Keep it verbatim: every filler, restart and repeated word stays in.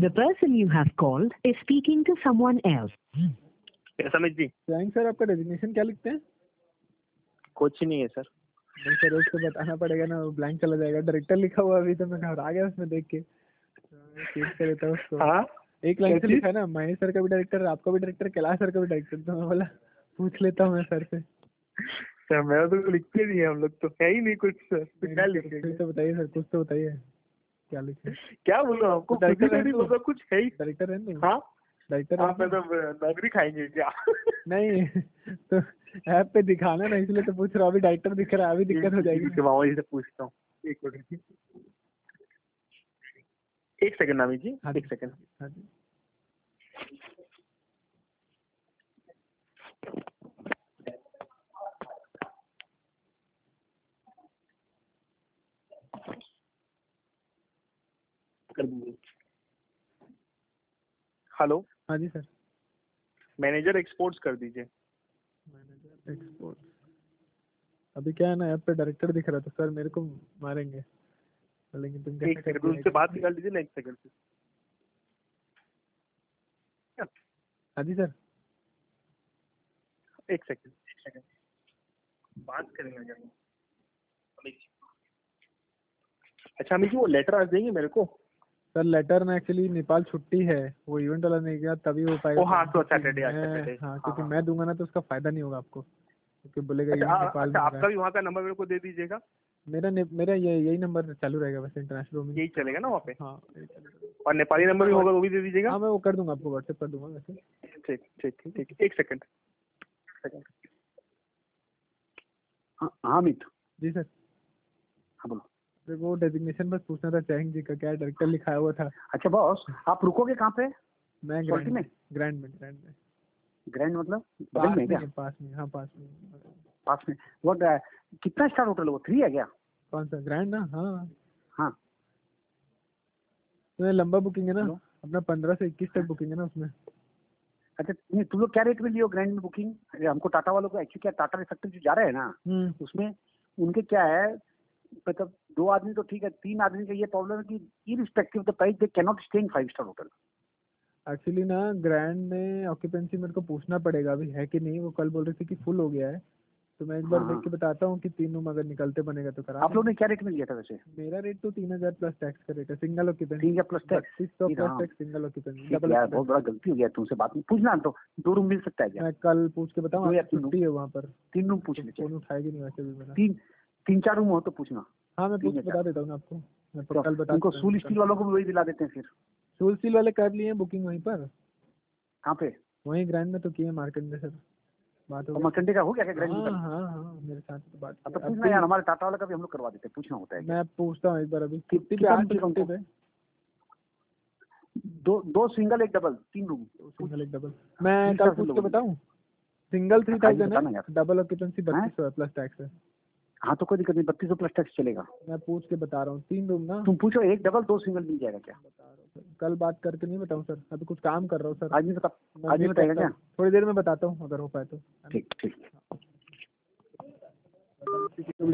The person you have called is speaking to someone else. Samit ji, sir आपका designation क्या लिखते हैं? कुछ नहीं है सर। नहीं सर, उसको बताना पड़ेगा ना, ब्लैंक चला जाएगा। डायरेक्टर लिखा हुआ अभी तो मैं घबरा गया उसमें देख के। चेक कर देता हूँ उसको। हाँ, एक लाइन से लिखा है ना, महेश सर का भी डायरेक्टर, आपका भी डायरेक्टर, कैलाश सर का भी डायरेक्टर। तो मैं बोला पूछ लेता हूँ मैं सर से। सर मैं तो लिखते नहीं है, हम लोग तो है ही नहीं कुछ सर। तो क्या लिखेंगे? तो बताइए सर, कुछ तो बताइए क्या लिखे। क्या बोलो आपको? डायरेक्टर नहीं बोला कुछ है ही। डायरेक्टर है नहीं? हाँ, डायरेक्टर आप मतलब नौकरी खाएंगे क्या? नहीं तो ऐप पे दिखाना ना, इसलिए तो पूछ रहा हूँ। अभी डायरेक्टर दिख रहा है, अभी दिक्कत हो जाएगी। मामा जी से पूछता हूँ, एक मिनट, एक सेकंड नामी जी, एक सेकंड। हाँ जी। कर दीजिए। हेलो। हाँ जी सर। मैनेजर एक्सपोर्ट्स कर दीजिए। Manager export. अभी क्या है ना, ऐप पे डायरेक्टर दिख रहा था सर, मेरे को मारेंगे। लेकिन तुम एक सेकंड उससे बात निकाल दीजिए ना, एक सेकंड से। हाँ जी सर। एक सेकंड, एक सेकंड बात करेंगे क्या? अच्छा अमित जी, वो लेटर आज देंगे मेरे को? सर लेटर ना एक्चुअली नेपाल छुट्टी है, वो इवेंट वाला नहीं गया तभी हो पाएगा। ओ हाँ, तो सैटरडे आज सैटरडे। हाँ, क्योंकि मैं दूंगा ना तो उसका फायदा नहीं होगा आपको, क्योंकि बोलेगा अच्छा, इवेंट आ, नेपाल अच्छा में आपका भी वहाँ का नंबर मेरे को दे दीजिएगा। मेरा ने, मेरा ये यही नंबर चालू रहेगा वैसे, इंटरनेशनल रोमिंग यही चलेगा ना वहाँ पे? हाँ। और नेपाली नंबर भी होगा वो भी दे दीजिएगा। हाँ मैं वो कर दूंगा, आपको व्हाट्सएप कर दूंगा वैसे। ठीक ठीक ठीक ठीक, एक सेकंड। हाँ अमित जी सर। हाँ बोलो। वो डेजिग्नेशन बस पूछना था, चैंग जी का क्या डायरेक्टर लिखाया हुआ था। अच्छा बॉस, आप रुकोगे कहाँ पे? मैं ग्रैंड में ग्रैंड में ग्रैंड में ग्रैंड मतलब बगल में क्या? पास में, हाँ पास में पास में। वो कितना स्टार होटल है वो? थ्री है क्या? कौन सा? ग्रैंड ना? हाँ हाँ। तो लंबा बुकिंग है ना अपना, पंद्रह से इक्कीस तक बुकिंग है ना उसमें। अच्छा नहीं, तुम लोग क्या रेट में लियो ग्रैंड में बुकिंग? अरे हमको टाटा वालों को एक्चुअली क्या, टाटा रिफेक्टिव जो जा रहे हैं ना, उसमें उनके क्या है, मतलब दो आदमी तो ठीक है, तीन आदमी का ये प्रॉब्लम है कि irrespective of the price they can not stay in five star hotel. Actually ना ग्रैंड में ऑक्यूपेंसी मेरे को पूछना पड़ेगा अभी है कि नहीं। वो कल बोल रही थी कि फुल हो गया है, तो मैं एक बार देख के बताता हूँ कि तीन रूम अगर निकलते बनेगा तो करा। आप लोग ने क्या रेट में लिया था वैसे? मेरा रेट तो तीन हजार प्लस टैक्स का रेट है, सिंगल ऑक्यूपेंसी। तीन हजार plus tax? Plus tax single occupancy. बहुत बड़ा गलती हो गया तुमसे बात में पूछना। तो दो रूम मिल सकता है क्या? मैं कल पूछ के बताऊँ, छुट्टी है वहाँ पर। तीन रूम पूछ लीजिए। फोन उठाएगी नहीं वैसे भी मेरा। तीन तीन चार रूम हो तो पूछना। हाँ मैं पूछ बता देता हूँ ना आपको, मैं कल बता। उनको सूल स्टील वालों को भी वही दिला देते हैं फिर। सूल स्टील वाले कर लिए बुकिंग वहीं पर। कहाँ पे? वहीं ग्रैंड में तो किए, मार्केट में सर बात हो गई। मर्चेंडे का हो गया क्या ग्रैंड में? हाँ हाँ हाँ मेरे साथ तो बात। अब तो पूछना यार, हमारे टाटा वाला का भी हम लोग करवा देते हैं, पूछना होता है। मैं पूछता हूँ एक बार अभी। छुट्टी पे आठ छुट्टी पे दो दो सिंगल एक डबल, तीन रूम। सिंगल एक डबल मैं कल पूछ के बताऊँ। सिंगल थ्री थाउजेंड है, डबल ऑक्यूपेंसी बत्तीस सौ प्लस टैक्स है। हाँ तो कोई दिक्कत नहीं, बत्तीस सौ प्लस टैक्स चलेगा। मैं पूछ के बता रहा हूँ। तीन रूम ना? तुम पूछो, एक डबल दो सिंगल मिल जाएगा क्या? बता रहा हूँ सर, कल बात करके नहीं बताऊँ सर, अभी कुछ काम कर रहा हूँ सर। आज नहीं बता, आज नहीं बताएगा क्या? थोड़ी देर में बताता हूँ अगर हो पाए तो। ठीक ठीक।